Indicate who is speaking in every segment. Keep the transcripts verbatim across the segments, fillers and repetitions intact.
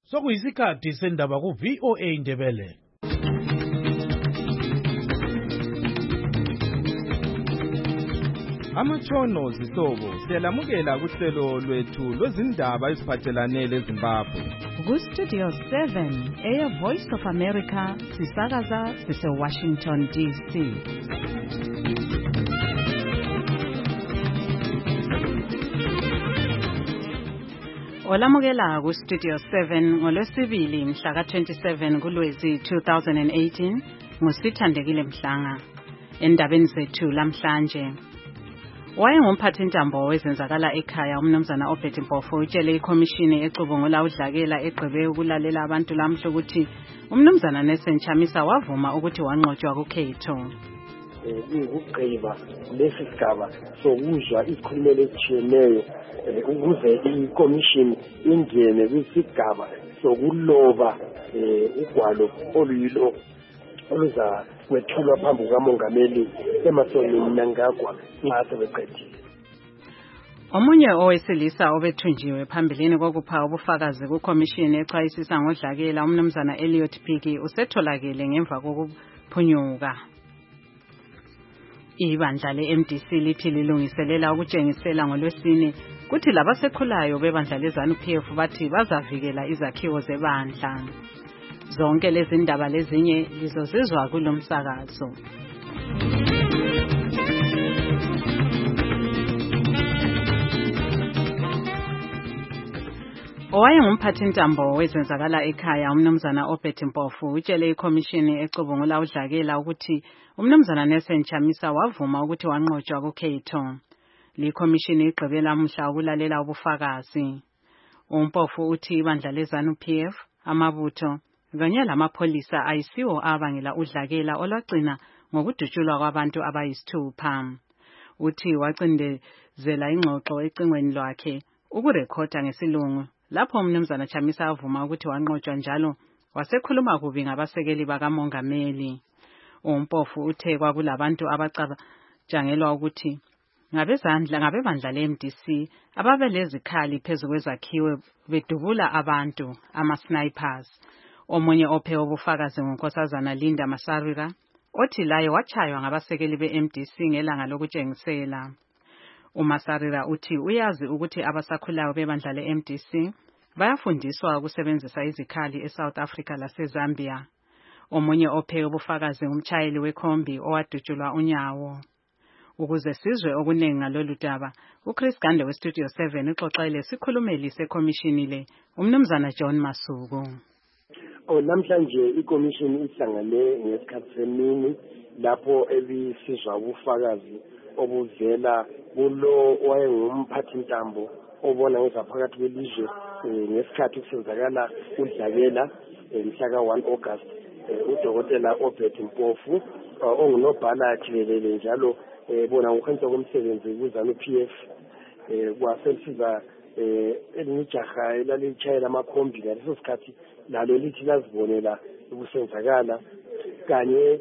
Speaker 1: Sokuyisikhathi sendaba ku V O A Indebele.
Speaker 2: Amatshono zihlobo siyalamukela kuhlelo lwethu lwezindaba eziphathelane leZimbabwe.
Speaker 3: Ku Studio seven, Air Voice of America, sisakaza sise Washington D C. Olamukela ku Studio seven ngolwesibili mhla ka twenty-seven kuLwezi two thousand eighteen ngusithandekile Mhlanga. Endabeni zethu lamhlanje, wayengumphathintambo wezenzakala ekhaya umnumzana Obert Mpofu utshele ikhomishini ecubungula udlakela egqibe ukulalela abantu lamhla ukuthi umnumzana Nelson Chamisa wavuma ukuthi wanqotshwa kukhetho.
Speaker 4: Ukugqiba lesi sigaba sokuzwa izikhulumelo ezitshiyeneyo ukuze ikhomishini ingene kwisigaba sokuloba ugwalo oluyilo oluza kwethulwa phambi kukamongameli emasonini nangagwa nxa sebeqedile.
Speaker 3: Omunye owesilisa obethunjiwe phambilini kokupha ubufakazi kukhomishini echwayisisa ngodlakela umnumzana Elliot Phiki usetholakele ngemva kokuphunyuka. Ibandla le-M D C lithi lilungiselela ukutshengisela ngolwesine kuthi labasekhulayo bebandla leZANU P F bathi bazavikela izakhiwo zebandla. Zonke lezi ndaba lezinye lizozizwa kulomsakazo. Owayengumphathintambo wezenzakala ekhaya umnumzana Obert Mpofu utshele ikhomishini ecubungula udlakela ukuthi umnumzana Nelson Chamisa wavuma ukuthi wanqotshwa kukhetho. Likhomishini igqibela mhla ukulalela ubufakazi. uMpofu uthi ibandla leZANU P F, amabutho kanye lamapholisa ayisiwo abangela udlakela olwagcina ngokudutshulwa kwabantu abayisithupha. Uthi wacindezela ingxoxo ecingweni lwakhe ukurekhoda ngesilungu lapho umnumzana Chamisa avuma ukuthi wanqotshwa, njalo wasekhuluma kubi ngabasekeli bakamongameli. uMpofu uthe kwakulabantu abacatshangelwa ukuthi ngabezandla ngabebandla le-M D C ababelezikhali phezu kwezakhiwo bedubula abantu, ama-snipers. Omunye ophe ubufakazi ngunkosazana Linda Masarira othi laye wachaywa ngabasekeli be-M D C ngelanga lokutshengisela. uMasarira uthi uyazi ukuthi abasakhulayo bebandla le-M D C bayafundiswa ukusebenzisa izikhali eSouth Africa laseZambia. Omunye ophe ubufakazi ngumtshayeli wekhombi owadutshulwa unyawo. Ukuze sizwe okuningi ngalolu daba, uChris Gande weStudio seven uxoxele sikhulumeli sekhomishini le umnumzana John Masuku.
Speaker 4: Oh, namhlanje ikhomishini ihlangane ngesikhathi semini lapho ebisizwa ubufakazi obuvela kulo owayengumphathintambo obona ngezaphakathi kwelizwe ngesikhathi kusenzakala udlakela mhla ka one August. Udokotela Obert Mpofu ongunobhala jikelele njalo bona ngokuhenza komsebenzi kuZANU P F kwaselisiza elingijaha elalishayela amakhombi ngaleso sikhathi lalo lithi lazibonela ukusenzakala, kanye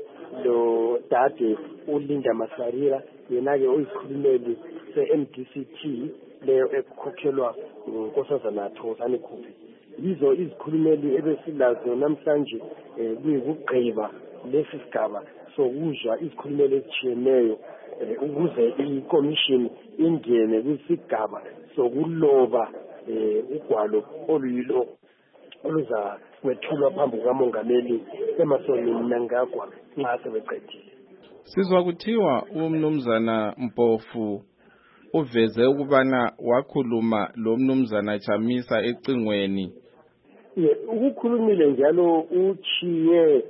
Speaker 4: lo dade uLinda Masarira yena-ke uyisikhulumeli se-M D C T leyo ekhokhelwa ngunkosazana Thokozani Khuphe. Yizo izikhulumeli ebesilazo namhlanje kuyikugqiba lesi sigaba sokuzwa izikhulumelo ezitshiyeneyo ukuze ikhomishini ingene kwisigaba sokuloba ugwalo oluyilo oluza kwethulwa phambi kukamongameli emasonini nangagwa nxa sebeqedile.
Speaker 2: Sizwa kuthiwa umnumzana Mpofu uveze ukubana wakhuluma lo mnumzana Chamisa ecingweni.
Speaker 4: Ye, ukukhulumile njalo uchiye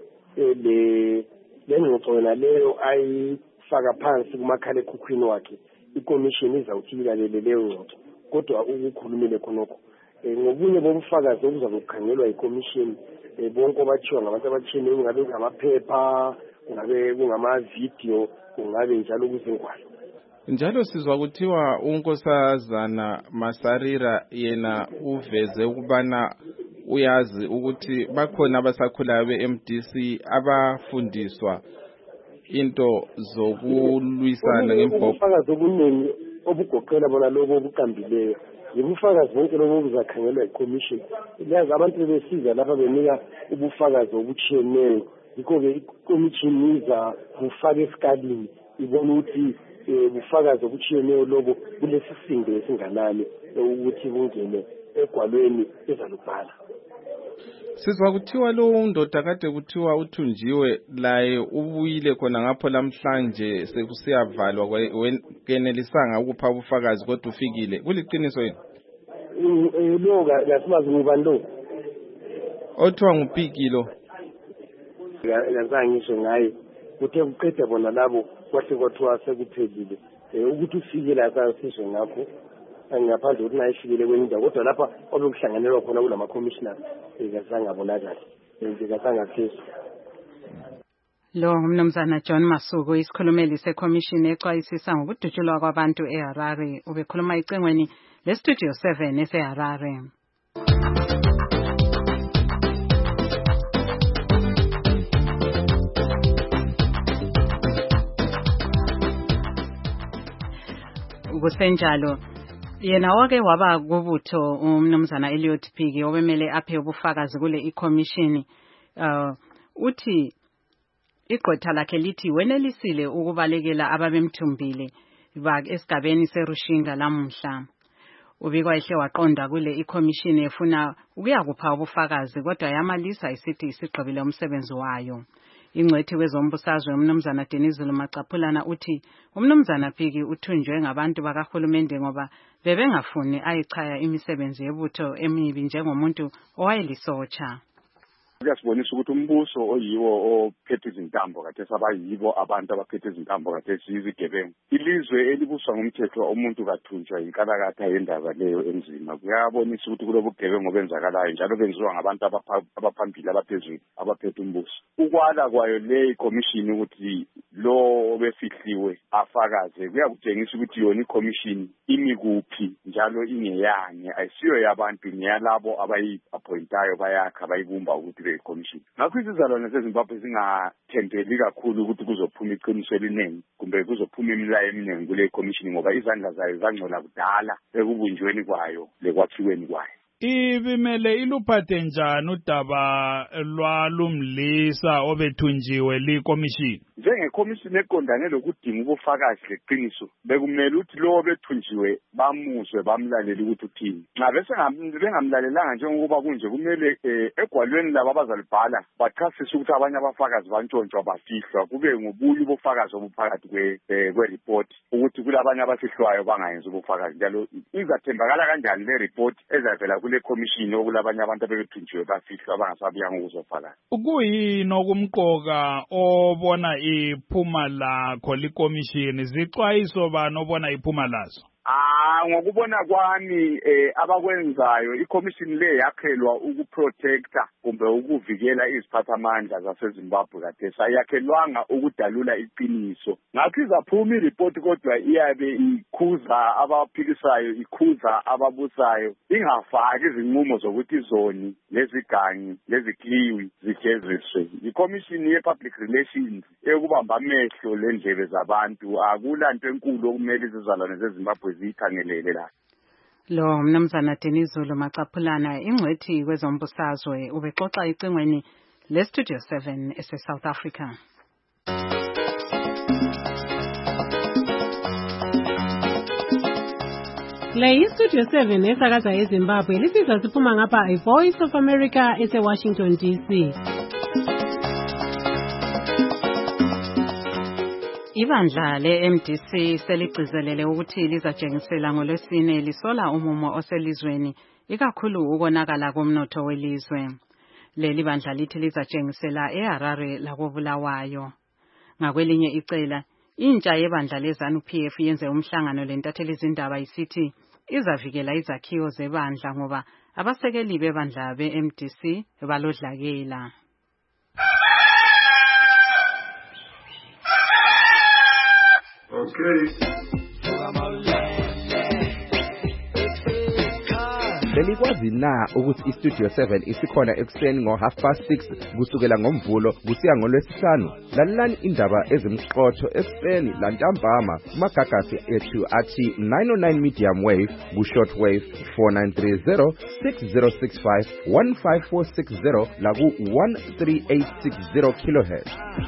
Speaker 4: le lengxoxo naleyo ayifaka phansi kumakhala ekhukhwini wakhe. Ikhomishini izawuthi ilalele leyo ngxoxo, kodwa ukukhulumile khonokho ngobunye bobufakazi obuzabe bukhangelwa ikhomishini bonke obathiwa ngabantu abatshiyeneyo, kungabe kungamaphepha, kungabe kungama-video, kungabe njalo kuzingwalo.
Speaker 2: Njalo sizwa kuthiwa unkosazana Masarira yena uveze ukubana uyazi ukuthi bakhona abasakhulayo be-M D C abafundiswa into zokulwisana ngembopho.
Speaker 4: Ubufakazi obuningi obugoqela bona lobo obuqambileyo ubufakazi bonke lobo buzakhangelwa iCommission. Yazi abantu besiza lapha benika ubufakazi obutshiyeneyo. Yikho-ke iCommission iza kufaka esikalini ibona ukuthi ubufakazi obutshiyeneyo lobo kulesi sindo esinganani ukuthi bungene egwalweni ezalubhala.
Speaker 2: Sizwa kuthiwa lo undoda kade kuthiwa uthunjiwe laye ubuyile khona ngapho lamhlanje sekusiyavalwa wenelisanga ukupha ubufakazi kodwa ufikile. Kuliqiniso yini?
Speaker 4: Lo ngasimazi ngubani lo?
Speaker 2: Othiwa ngupiki lo.
Speaker 4: Ngazange ngisho ngaye. Kuthe kuqeda bona labo kwahle kwathiwa sekuphelile. Ukuthi ufike la sasisho ngakho ngaphandle ukuthi nayifikile kwenye indawo kodwa lapha obekuhlanganelwa khona kulama commissioners ngazange abonakala ngazange aphezulu.
Speaker 3: Lo umnumzana John Masuku isikhulumeli seCommission exwayisisa ngokudutshulwa kwabantu eHarare ubekhuluma icengweni leStudio seven eseHarare. Kusenjalo yena wake waba kubutho umnumzana Elliot Phiki obemele aphe ubufakazi kule iCommission uh, uthi igqwetha lakhe lithi wenelisile ukubalekela ababemthumbile esigabeni seRushinga lamuhla. Ubikwa ehle waqonda kule iCommission efuna ukuyakupha ubufakazi kodwa yamalisa isithi isigqibile umsebenzi wayo. Ingcwethi wezombusazwe umnumzana Denizulu Macaphulana uthi umnumzana Phiki uthunjwe ngabantu bakahulumende ngoba bebengafuni ayichaya imisebenzi yebutho emibi njengomuntu owayelisotsha.
Speaker 5: Kuyasibonisa ukuthi umbuso oyiwo ophethe izintambo kade sabayibo abantu abaphethe izintambo kade sizigebengu. Ilizwe elibuswa ngumthetho umuntu kathunjwa inkalakatha yendaba leyo enzima. Kuyabonisa ukuthi kulobu bugebengu obenzakalayo njalo benziwa ngabantu abaphambili abaphezulu abaphethe umbuso. Ukwala kwayo le iCommission ukuthi lo obefihliwe afakaze kuyakutshengisa ukuthi yona iCommission imi kuphi njalo ingeyane ayisiyo yabantu ngiyalabo abayi-appointayo bayakha bayibumba ukuthi iCommission. Ngakho izizalwane zeZimbabwe zingathembeli kakhulu ukuthi kuzophuma iqiniso eliningi kumbe kuzophuma imilayo eminingi kule iCommission ngoba izandla zayo zangcola kudala ekubunjweni kwayo lekwakhiweni kwayo.
Speaker 1: Ibimele iluphathe njani udaba lwalumlisa obethunjiwe liCommission?
Speaker 5: NjengeCommission eqondane lokudinga ubufakazi leqiniso bekumele ukuthi lo obethunjiwe bamuzwe bamlalele ukuthi uthini. Nxa bese bengamlalelanga njengoba kunje kumele egwalweni labo abazalibhala bachasise ukuthi abanye abafakazi bantshontshwa bafihlwa kube ngobuye ubufakazi obuphakathi kwe-report ukuthi kulabanye abafihlwayo bangayenzi ubufakazi njalo izathembakala kanjani le report ezavela kule Commission okulabanye abantu abebethunjiwe bafihlwa bangasabuyanga ukuzofakaza.
Speaker 1: Kuyini okumqoka obona iphuma lakho liCommission zixwayiso bani obona iphuma lazo?
Speaker 5: Ah ngokubona kwami eh abakwenzayo iCommission le yakhelwa ukuprotecta kumbe ukuvikela iziphathamandla zaseZimbabwe kade sayakhelwanga ukudalula iqiniso. Ngakho izaphuma ireport kodwa iyabe ikhuza abaphikisayo ikhuza ababusayo ingafaki izinqumo zokuthi izoni lezigangi lezikliwi zigeziswe. iCommission yePublic Relations ekubamba amehlo lendlebe zabantu akulanto enkulu okumele izizalwane zeZimbabwe zikhangelele la.
Speaker 3: Lo mnumzana Denizulu Macaphulana ingcwethi kwezombusazwe ubexoxa icengweni leStudio seven ese South Africa.
Speaker 6: Le iStudio seven esakaza eZimbabwe lisiza siphuma ngapha iVoice of America ese Washington D C.
Speaker 3: Ibandla le-M D C seligcizelele ukuthi lizatshengisela ngolwesine lisola umumo oselizweni ikakhulu ukonakala komnotho welizwe. Leli bandla lithi lizatshengisela eHarare lakobulawayo. Ngakwelinye icela intsha yebandla leZANU-P F yenze umhlangano lentatheli izindaba isithi izavikela izakhiwo zebandla ngoba abasekeli bebandla be-M D C balodlakela.
Speaker 7: Okay. belikwazi na ukuthi iStudio seven isikhona ekuseni ngo half past six kusukela ngomvulo kusiya ngolwesihlanu? Lalelani indaba ezimqotho ekuseni lantambama kumagagasi ethu athi nine oh nine medium wave ku short wave four nine three zero six zero six five one five four six zero la ku one three eight six zero kilohertz.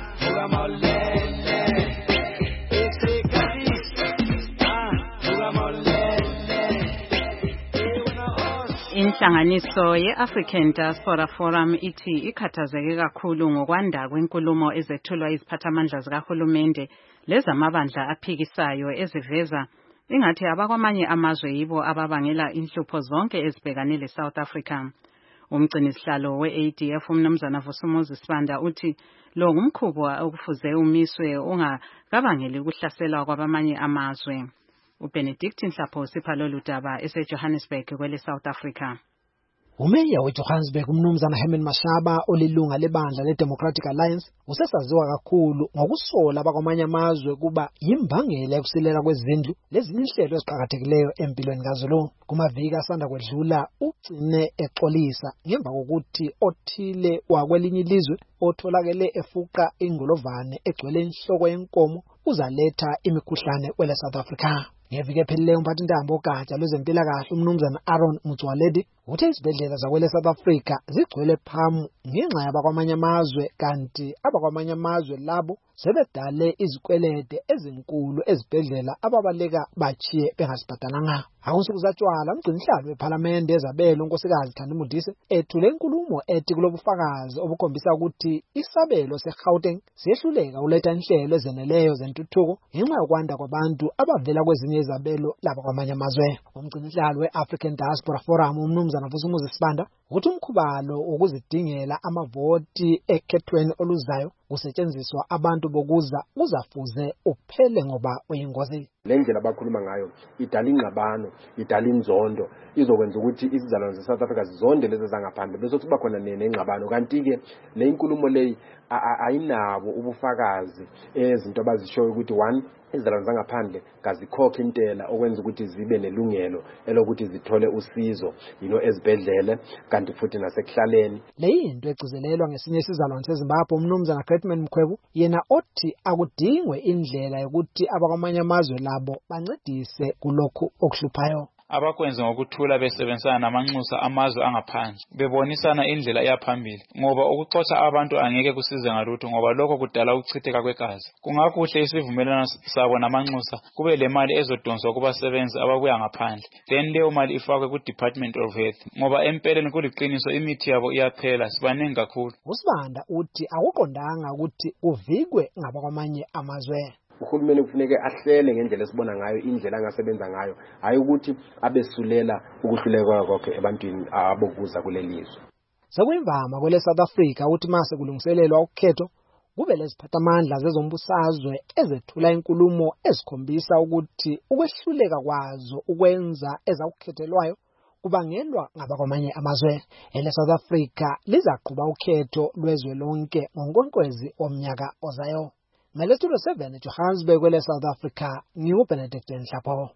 Speaker 3: Inhlanganiso ye-African Diaspora Forum ithi ikhathazeke kakhulu ngokwanda kwenkulumo ezethulwa iziphathamandla zikahulumende lezamabandla aphikisayo eziveza ingathi abakwamanye amazwe yibo ababangela inhlupho zonke ezibhekane le-South Africa. Umgcinisihlalo we-A D F uMnumzana Vusumuzi Sibanda uthi lo ngumkhuba okufuze umiswe ungakabangeli ukuhlaselwa kwabamanye amazwe. uBenedict Nhlapho sipha lolu daba eseJohannesburg kwele South Africa.
Speaker 8: Umeya weJohannesburg uMnumzana Herman Mashaba olilunga lebandla leDemocratic Alliance usesaziwa kakhulu ngokusola abakwamanye amazwe kuba yimbangela yokusilela kwezindlu lezinhlelo eziqhakathekileyo empilweni kaZulu. Kumaviki asanda kwedlula ugcine exolisa ngemva kokuthi othile wakwelinye ilizwe otholakele efuqa ingolovane egcwele inhloko yenkomo uzaletha imikhuhlane kwele South Africa. Ngevike phelileyo umphathintambo ogatsha lwezempilakahle uMnumzana Aaron Motsoaledi uthe izibhedlela zakwele South Africa zigcwele phamu ngenxa yabakwamanye amazwe kanti abakwamanye amazwe labo sebedale izikwelede ezinkulu ezibhedlela ababaleka bachiye bengasibhadalanga. Akusuku zatshwala umgcinisihlalo weParliament ezabelo unkosikazi Thandi Modise ethule inkulumo ethi kulobufakazi obukhombisa ukuthi isabelo seGauteng siyehluleka uletha inhlelo ezeneleyo zentuthuko ngenxa yokwanda kwabantu abavela kwezinye izabelo laba kwamanye amazwe. Umgcinisihlalo we-African Diaspora Forum uMnumzana Vusumuzi Sibanda uthi umkhubalo ukuzidingela amavoti ekhethweni oluzayo kusetshenziswa abantu bokuza uzafuze uphele ngoba uyingozi.
Speaker 9: Lendlela abakhuluma ngayo idala ingxabano, idala inzondo, izokwenza ukuthi isizalwane zeSouth Africa zizonde lezi zangaphandle bese kuba khona nengxabano. Kanti ke le inkulumo leyi ayinabo ubufakazi ezinto abazishoyo ukuthi one izizalwane zangaphandle kazikhokhe intela okwenza ukuthi zibe nelungelo elokuthi zithole usizo yino ezibhedlele kanti futhi nasekuhlaleni.
Speaker 8: Le into egcizelelwa ngesinye isizalwane seZimbabwe uMnumzana Gretman Mkhwebu yena othi akudingwe indlela yokuthi abakwamanye amazwe labo bancedise kulokhu okuhluphayo.
Speaker 10: Abakwenza ngokuthula besebenzisana namanxusa amazwe angaphandle bebonisana indlela eyaphambili ngoba ukuxoxa abantu angeke kusize ngalutho ngoba lokho kudala ukuchitheka kwegazi. Kungakuhle isivumelano sabo namanxusa kube le mali ezodonswa kubasebenzi ababuya ngaphandle then leyo mali ifakwe ku Department of Health ngoba empeleni kuliqiniso imithi yabo iyaphela sibaningi kakhulu.
Speaker 8: Usibanda uthi akuqondanga ukuthi kuvikwe ngabakwamanye amazwe.
Speaker 9: Uhulumeni kufuneke ahlele ngendlela esibona ngayo indlela angasebenza ngayo hayi ukuthi abesulela ukuhluleka kwakhe ebantwini abokuza kulelizwe.
Speaker 8: Sekuyimvama kwele South Africa ukuthi mase kulungiselelwa ukhetho kube leziphathamandla zezombusazwe ezethula inkulumo ezikhombisa ukuthi ukwehluleka kwazo ukwenza ezakukhethelwayo kubangelwa ngabakwamanye amazwe. Ele South Africa lizaqhuba ukhetho lwezwe lonke ngoNkwenkwezi omnyaka ozayo. Studio seven Johannesburg kwele South Africa ngiuBenedict Nhlapho.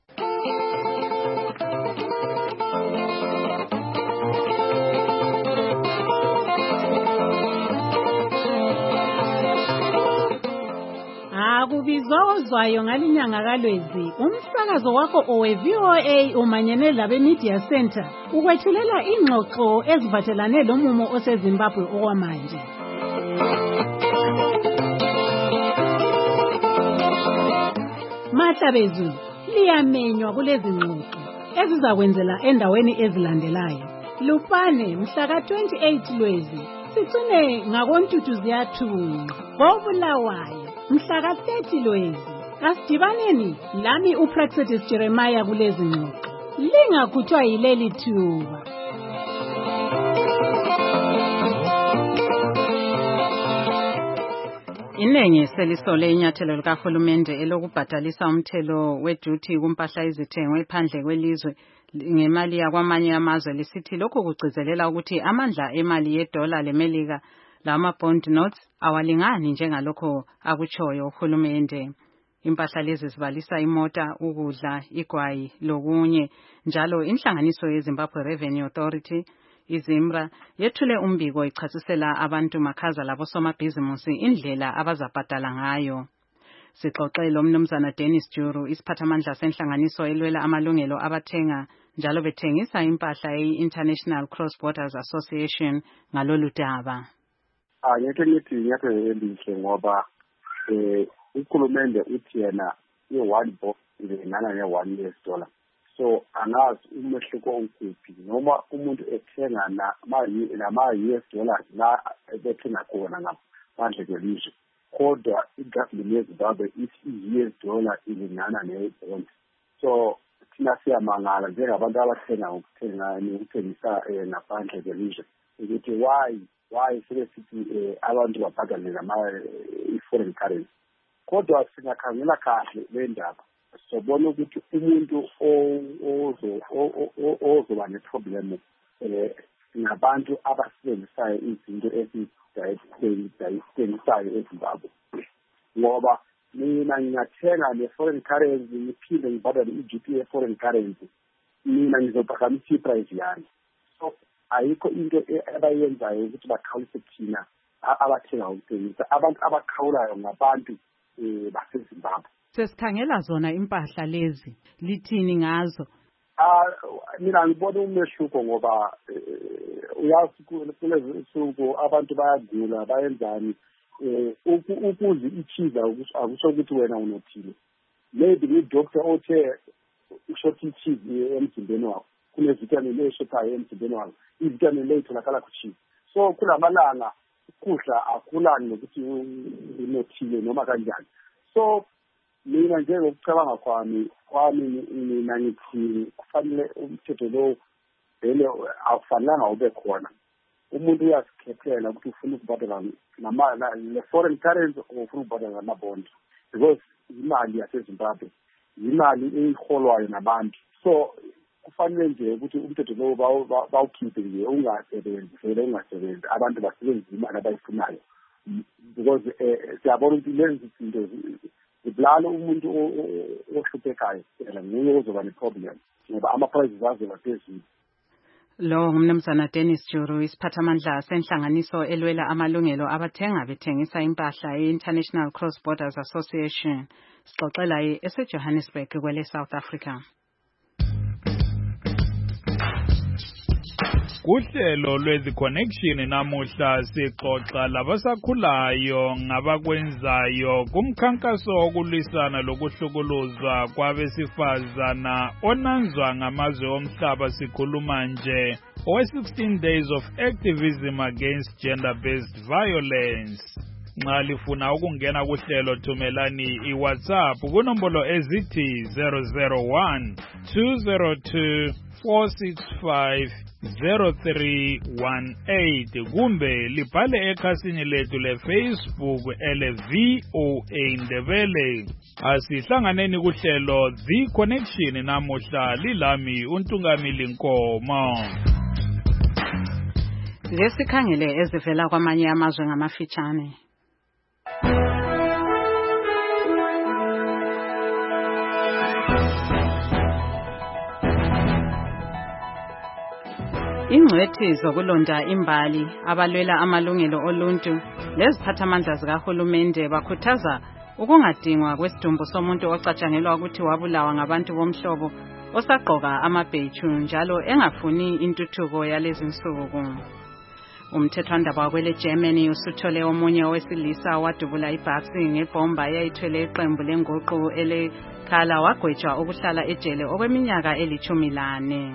Speaker 6: Akubizozwayo ngalinyanga kaLwezi umsakazo wakho owe-V O A umanyene labe Media Center ukwethulela ingxoxo ezivathelane lomumo oseZimbabwe okwamanje. Mahlabezulu liyamenywa kulezi ngxoxo ezizakwenzela endaweni ezilandelayo. Lupane mhla ka twenty-eight Lwezi sicine ngakoNtuthu ziyathunqa. Ngobulawayo mhla ka thirty Lwezi asidibaneni lami uPractice Jeremiah kulezi ngxoxo. Lingakhuthwa yileli thuba.
Speaker 3: Inengi selisole inyathelo likahulumende elokubhatalisa umthelo weduty kumpahla izithengwe ephandle kwelizwe ngemali yakwamanye amazwe lisithi lokho kugcizelela ukuthi amandla emali yedola lemelika lama bond notes awalingani njengalokho akutshoyo uhulumende. Impahla lezi zibalisa imota, ukudla, igwayi lokunye. Njalo inhlanganiso yeZimbabwe Revenue Authority iZIMRA yethule umbiko ichasisela abantu makhaza labosomabhizimusi indlela abazabhadala ngayo. Sixoxe lo mnumzana Dennis Juru, isiphathamandla senhlanganiso elwela amalungelo abathenga njalo bethengisa impahla ye-International Cross Borders Association ngalolu daba.
Speaker 5: Ngeke ngithi ngeke elihle ngoba eh ukhulumende uthi yena i-one box ingenana ne-one U S dollar. So angazi umehluko ukuphi noma umuntu ethenga nama-U S dollars la bethenga khona ngaphandle kwelizwe. Kodwa i-government yeZimbabwe ithi i-U S dollar ilingana ne-bond. So thina siyamangala njengabantu abathenga ukuthenga nokuthengisa ngaphandle kwelizwe ukuthi why why sebesithi abantu babhadale ngama-foreign currency. Kodwa singakhangela kahle le ndaba sobona ukuthi umuntu ozoba neproblem eh nabantu abasebenzisayo izinto ezidayisisayo eZimbabwe. Ngoba mina ngingathenga ne-foreign currency ngiphinde ngibhadale i-G P ye-foreign currency, mina ngizophakamisa i-price yami. So ayikho into abayenzayo ukuthi bakhawulise thina abathenga ukuthengisa. Abantu abakhawulayo ngabantu baseZimbabwe.
Speaker 3: Sesikhangela zona impahla lezi lithini ngazo?
Speaker 5: Ah mina ngibona umehluko ngoba uyazi kulezi insuku abantu bayagula bayenzani ukuze ichiza akusho ukuthi wena unothile. Maybe ni doctor othe ushoti ichiza emzimbeni wakho kune vitamin eshotayo emzimbeni wakho, ivitamin le itholakala kuchiza. So kulamalanga ukudla akulani nokuthi unothile noma kanjani. So mina nje ngokucabanga kwami kwami mina ngithi kufanele umthetho lo vele awufanelanga ube khona. Umuntu uyasikhethela ukuthi ufuna ukubhadala nama le-foreign currency or ufuna ukubhadala ngama-bond, because imali yaseZimbabwe imali eyiholwayo nabantu. So kufanele nje ukuthi umthetho lo bawukhiphe nje, ungasebenzi vele ungasebenzi, abantu basebenzise imali abayifunayo, because siyabona ukuthi lezi zinto zibulala umuntu ohluphekayo phela nguye ozoba ne-problem ngoba ama-prices azoba phezulu.
Speaker 3: Lo ngumnumzana Dennis Juru, isiphathamandla senhlanganiso elwela amalungelo abathenga bethengisa impahla ye-International Cross Borders Association. Sixoxela eseJohannesburg kwele South Africa.
Speaker 1: Kuhlelo lwezi connection namuhla sixoxa labasakhulayo ngabakwenzayo kumkhankaso wokulwisana lokuhlukuluzwa kwabesifazana onanzwa ngamazwe omhlaba. Sikhuluma nje owe sixteen days of activism against gender-based violence. Nxa lifuna ukungena kuhlelo thumelani iWhatsApp kunombolo ezithi zero zero one two zero two four six five zero three one eight kumbe libhale ekhasini lethu leFacebook ele V O A Ndebele. Asihlanganeni kuhlelo The Connection namuhla, lilami uNtungamili Nkomo.
Speaker 3: Lesikhangele ezivela kwamanye amazwe ngamafitshane. Ingcwethi zokulonda imbali abalwela amalungelo oluntu leziphathamandla zikahulumende bakhuthaza ukungadingwa kwesidumbu somuntu ocatshangelwa ukuthi wabulawa ngabantu bomhlobo osaqoka amabheju njalo engafuni intuthuko yalezi nsuku. Umthethwandaba wakwele Germany usuthole omunye owesilisa wadubula ibhasi ngebhomba eyayithwele iqembu lenguqu elekhala wagwetshwa ukuhlala ejele okweminyaka elithumi lane.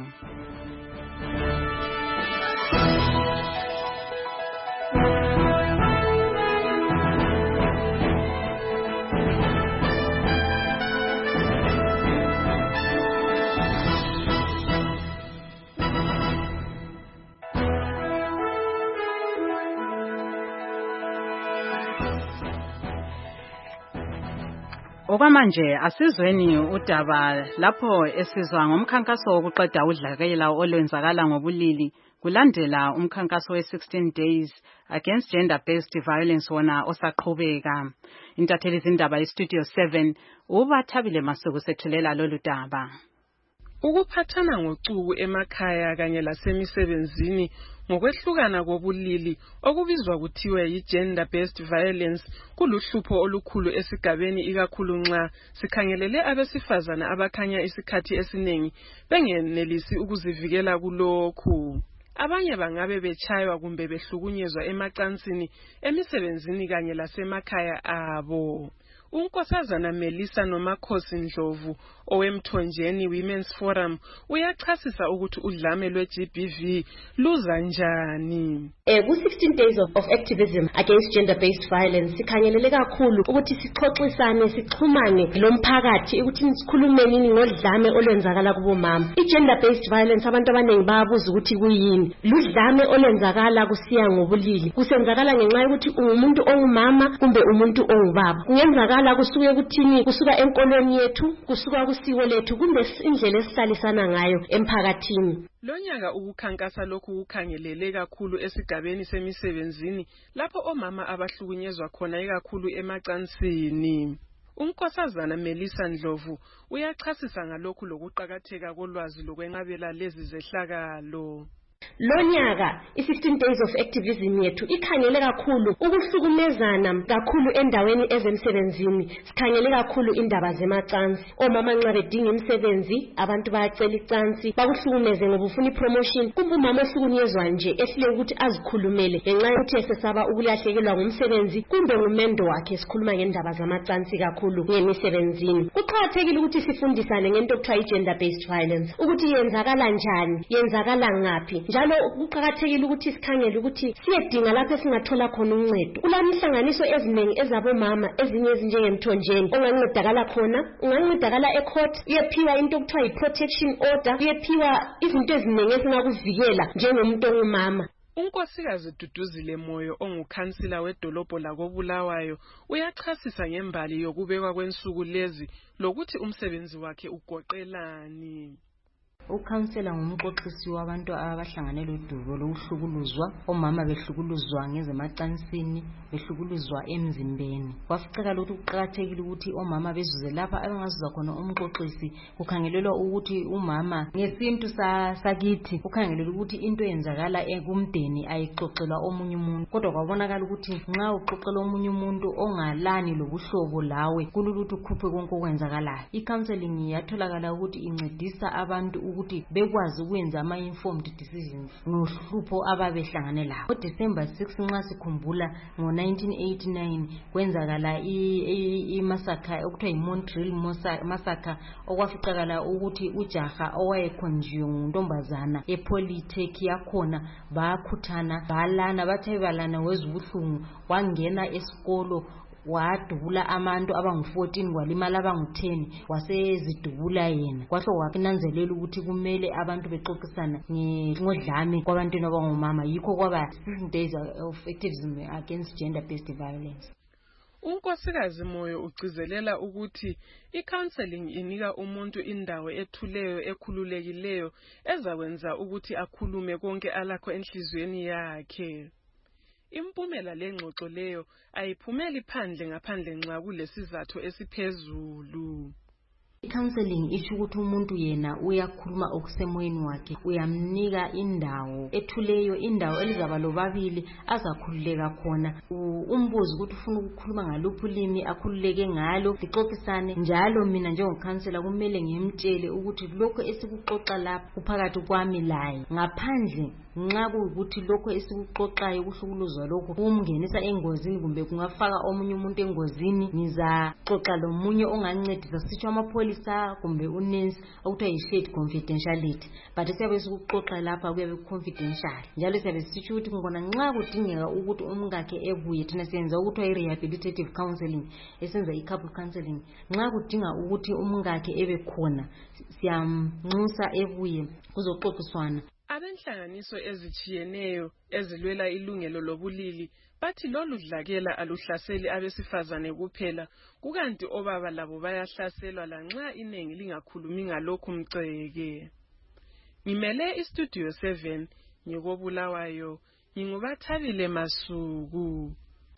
Speaker 3: Okwamanje asizweni udaba lapho esizwa ngomkhankaso wokuqeda udlakela olwenzakala ngobulili kulandela umkhankaso we sixteen days against gender-based violence wona osaqhubeka. Intatheli zindaba iStudio seven ubathabile Masuku sethulela lolu daba.
Speaker 11: Ukuphathana ngocuku emakhaya kanye lasemisebenzini ngokwehlukana kobulili okubizwa kuthiwa yi-gender based violence kuluhlupho olukhulu esigabeni ikakhulu nxa sikhangelele abesifazana abakhanya isikhathi esiningi bengenelisi ukuzivikela kulokhu. Abanye bangabe betshaywa kumbe behlukunyezwa emacansini emisebenzini kanye lasemakhaya abo. Unkosazana Melissa Nomakhosi Ndlovu owemthonjeni Women's Forum uyachasisa ukuthi udlame lwe-G B V luza njani.
Speaker 12: Eh ku sixteen days of, of activism against gender based violence sikhangelele kakhulu ukuthi sixoxisane sixhumane lomphakathi ukuthi sikhulumeni ngodlame olwenzakala kubomama. I-gender based violence abantu abaningi bayabuza ukuthi kuyini. Ludlame olwenzakala kusiya ngobulili. Kusenzakala ngenxa yokuthi umuntu ongumama kumbe umuntu ongubaba. Kungenzakala kusuke kuthini kusuka enkolweni yethu kusuka kusiko lethu kumbe indlela esihlalisana ngayo emphakathini.
Speaker 11: Lonyaka ukukhankasa lokhu kukhangelele kakhulu esigabeni semisebenzini lapho omama abahlukunyezwa khona ikakhulu emacansini. Unkosazana Melissa Ndlovu uyachasisa ngalokhu lokuqhakatheka kolwazi lokwenqabela lezi zehlakalo.
Speaker 12: Lonyaka i-sixteen days of activism yethu ikhangele kakhulu ukuhlukumezana kakhulu endaweni ezemsebenzini. Sikhangele kakhulu indaba zemacansi. Omama nxa bedinga imisebenzi abantu bayacela icansi bakuhlukumeze ngoba ufuna ipromotion kumbe umama ohlukunyezwa nje ehlile ukuthi azikhulumele ngenxa yokuthi esesaba ukulahlekelwa ngumsebenzi kumbe ngumendo wakhe. Sikhuluma ngendaba zamacansi kakhulu ngemisebenzini. Kuqhakathekile ukuthi sifundisane ngento okuthiwa i-gender based violence ukuthi yenzakala njani yenzakala ngaphi. Njalo kuqhakathekile ukuthi sikhangele ukuthi siyedinga lapho esingathola khona uncedo. Kulamihlanganiso eziningi ezabomama ezinye ezinjengemthonjeni ongancedakala khona ungancedakala ecourt uyephiwa into okuthiwa yi-protection order uyephiwa izinto eziningi esingakuvikela njengomuntu ongumama.
Speaker 11: Unkosikazi Duduzile Moyo ongukhansila wedolobho lakoBulawayo uyachasisa ngembali yokubekwa kwensuku lezi lokuthi umsebenzi wakhe ugoqelani.
Speaker 13: Ukhansela ngumxoxisi wabantu abahlanganele udubo lokuhlukuluzwa, omama behlukuluzwa ngezemacansini, behlukuluzwa emzimbeni. Waficela ukuthi kuqhakathekile ukuthi omama bezuze lapha abangazuza khona umxoxisi. Kukhangelelwa ukuthi umama ngesintu sakithi kukhangelelwa ukuthi into yenzakala ekumdeni ayixoxelwa omunye umuntu. Kodwa kwabonakala ukuthi nxa uxoxela omunye umuntu ongalani lobuhlobo lawe kululuthi ukhuphe konke okwenzakalayo. I-counseling yatholakala ukuthi incedisa abantu ukuthi bekwazi ukwenza ama informed decisions ngohlupho ababehlangane lawo. Ngo December sixth nxa sikhumbula ngo nineteen eighty-nine kwenzakala i massacre okuthiwa yi Montreal massacre okwaficakala ukuthi ujaha owayekhonjiwe nguntombazana ePolytech yakhona bakhuthana balana bathe balana wezibuhlungu wangena esikolo wadubula abantu abangu fourteen kwalimala abangu ten wasezidubula yena. Kwahle kwakunanzelela ukuthi kumele abantu bexoxisana ngodlame kwabantwana abangomama. Yikho kwaba sixteen days of activism against gender based violence.
Speaker 11: Unkosikazi Moyo ugcizelela ukuthi i-counseling inika umuntu indawo ethuleyo ekhululekileyo ezakwenza ukuthi akhulume konke alakho enhlizweni yakhe. Impumela lengxoxo leyo ayiphumeli phandle ngaphandle nxa kulesizathu esiphezulu.
Speaker 13: I-counseling isho ukuthi umuntu yena uyakhuluma okusemoyeni wakhe, uyamnika indawo ethuleyo, indawo elizaba lobabili azakhululeka khona. Umbuzo ukuthi ufuna ukukhuluma ngaluphi ulimi akhululeke ngalo, lixoxisane. Njalo mina njengokhansela kumele ngimtshele ukuthi lokho esikuxoxa lapha kuphakathi kwami laye. Ngaphandle nxa kuyikuthi lokho esikuxoxayo kuhlukuluzwa lokho kumngenisa engozini kumbe kungafaka omunye umuntu engozini, ngizaxoxa lomunye ongancedisa sitsho amapholisa kumbe unensi okuthiwa yi-shared confidentiality. But siyabe sikuxoxa lapha kuyabe confidential. Njalo siyabe sitsho ukuthi ngibona nxa kudingeka ukuthi umkakhe ebuye, thina siyenza ukuthiwa i-rehabilitative counseling, esenza i-couple counseling. Nxa kudinga ukuthi umkakhe ebe khona siyamnxusa ebuye kuzoxoxiswana.
Speaker 11: Abenhlanganiso ezitshiyeneyo ezilwela ilungelo lobulili bathi lolu dlakela aluhlaseli abesifazane kuphela, kukanti obaba labo bayahlaselwa lanxa inengi lingakhulumi ngalokhu mceke. Ngimele iStudio seven, ngikobulawayo ngingubathabile Masuku.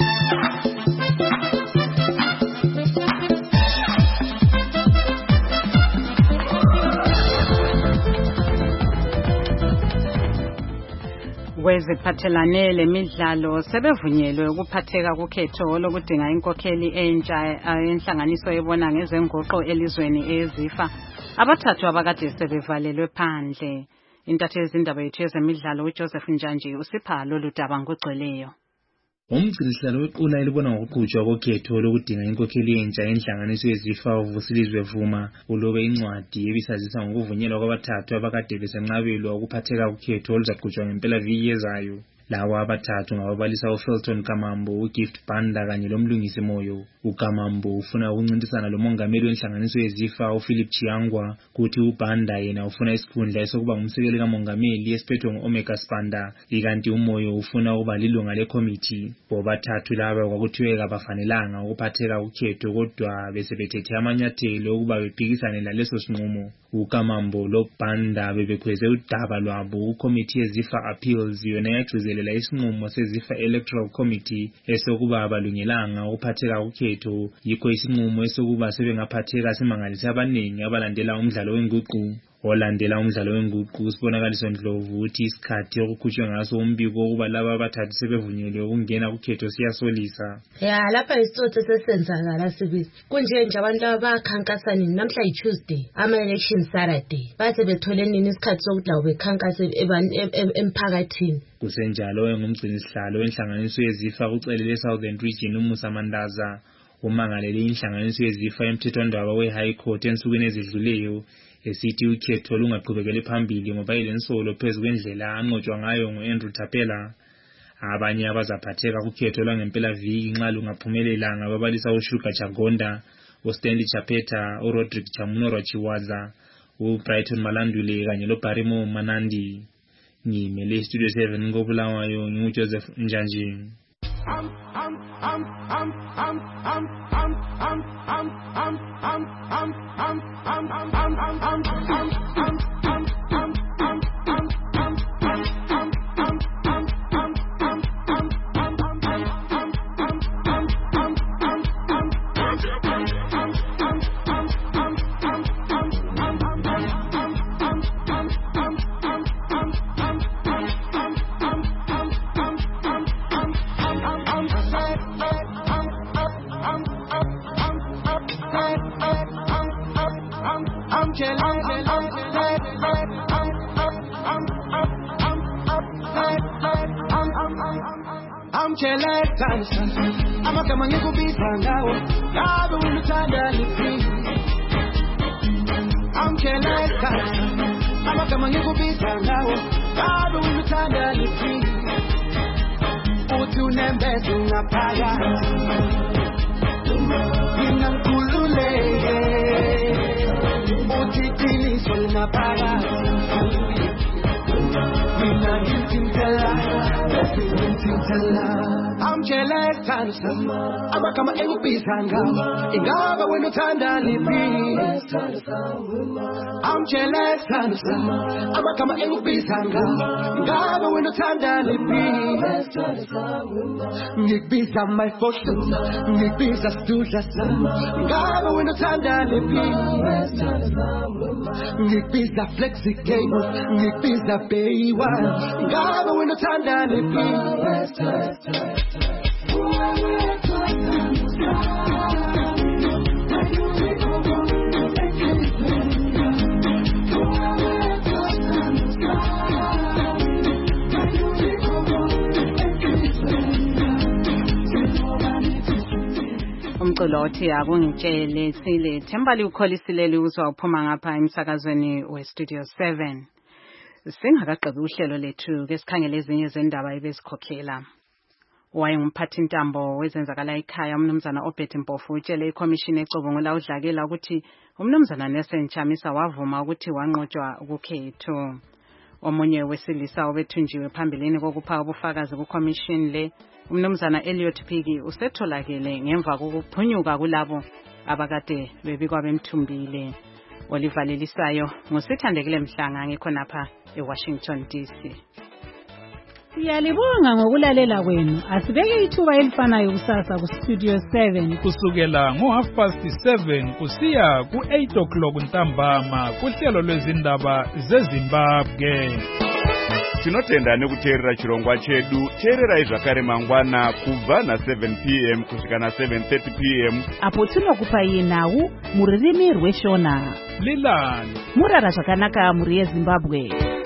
Speaker 3: Kweziphathelane lemidlalo sebevunyelwe ukuphatheka kukhetho lokudinga inkokheli entsha enhlanganiso ebona ngezenguqo elizweni ezifa abathathu abakade sebevalelwe phandle. Intatheli yezindaba yethu yezemidlalo uJoseph Njanji usipha lolu daba ngogcweleyo.
Speaker 14: Umgcinisihlalo wequla elibona ngokuqhutshwa kokhetho lokudinga inkokheli entsha enhlanganiso yezifa uVusilizwe Vuma ulobe incwadi ebisazisa ngokuvunyelwa kwabathathu abakade besenqabelwa ukuphatheka kukhetho oluzaqhutshwa ngempela viki yezayo. Lawa abathathu ngababalisa uFelton Kamambo, uGift Banda kanye lomlungisi Moyo. uKamambo ufuna ukuncintisana lomongameli wenhlanganiso yezifa uPhilip Chiangwa, kuthi uBanda yena ufuna isikhundla esokuba ngumsekeli kamongameli esiphethwe nguOmega Spanda, ikanti uMoyo ufuna ukuba lilunga lekomiti. Bobathathu laba kwakuthiwe kabafanelanga ukuphatheka kukhetho kodwa bese bethethe amanyathelo ukuba bephikisane laleso sinqumo. uKamambo loBanda bebekhweze udaba lwabo uCommittee yeZifa Appeals yona yagcizelela isinqumo seZifa Electoral Committee esokuba abalungelanga ukuphatheka kukhetho, yikho isinqumo esokuba sebengaphatheka simangalisa abaningi abalandela umdlalo wenguqu. Olandela umdlalo wenguqu sibonakaliso Ndlovu uthi isikhathi okukhutshwe ngaso umbiko ukuba laba abathathu sebevunyelwe ukungena kukhetho siyasolisa.
Speaker 15: Ya lapha isitsotsi sesenzakala sibisi. Kunje nje abantu abakhankasa nini namhla yiTuesday, ama election Saturday. Base bethole nini isikhathi sokuthi lawo bekhankasa emphakathini.
Speaker 14: Kusenjalo engumgcinisihlalo wenhlanganiso yezifa kucelele Southern Region uMusa Mandaza umangalele inhlanganiso yezifa emthethwandaba weHigh Court ensukwini ezidluleyo esithi ukhetho lungaqhubekele phambili ngoba ilensolo phezu kwendlela anqotshwa ngayo nguAndrew Thapela. Abanye abazaphatheka kukhetho lwangempela viki nxa lungaphumelela ngababalisa uShuga Chagonda, uStanley Chapeta, uRodrick Chamunoro Chiwaza, uBrighton Malandule kanye loBarimo Manandi. Ngimele Studio seven ngobulawayo nguJoseph Njanji. I'm I'm I'm I'm I'm I'm I'm I'm I'm I'm I'm I'm I'm I'm I'm I'm Amagama ngikubizwa ngawo ngabe unuthanda liphi Amcheleka amagama ngikubizwa ngawo ngabe unuthanda liphi Uthi unembeze ngaphakathi Mina ngikhululeke Uthi qiniso lingaphakathi Mina ngithintela I'm jealous, amagama engikubiza ngawo ingabe wena uthanda liphi I'm jealous, amagama engikubiza ngawo ingabe wena uthanda liphi ngikubiza my fortune ngikubiza studla ingabe wena uthanda liphi ngikubiza flexi cable ngikubiza bay one ingabe wena uthanda liphi
Speaker 3: umculo othi akungitshele sile Thembali ukholisile uzwa uphuma ngapha emsakazweni weStudio seven. Singakaqebi uhlelo lethu ke sikhangele ezinye zendaba ebesikhokhela. Wayengumphathi intambo wezenzakala ekhaya umnumzana Obert Mpofu utshele iCommission ecubungula udlakela ukuthi umnumzana Nelson Chamisa wavuma ukuthi wanqotshwa ukukhetho. Omunye wesilisa obethunjiwe phambilini kokupha ubufakazi kuCommission le umnumzana Elliot Phiki usetholakele ngemva kokuphunyuka kulabo abakade bebikwa bemthumbile. Olivalelisayo ngusithandekile Mhlanga ngikhonapha eWashington D C.
Speaker 6: Siyalibonga ngokulalela kwenu. Asibeke ithuba elifanayo kusasa ku Studio seven
Speaker 1: kusukela ngo half past seven kusiya ku eight o'clock ntambama kuhlelo lwezindaba zeZimbabwe.
Speaker 16: Tinotenda nekuteerera chirongwa chedu. Teererai zvakare mangwana kubva na seven p m kusvika na seven thirty p m
Speaker 17: apo tinokupai nhau mururimi rweshona.
Speaker 1: Lilani
Speaker 17: murara zvakanaka muri yeZimbabwe.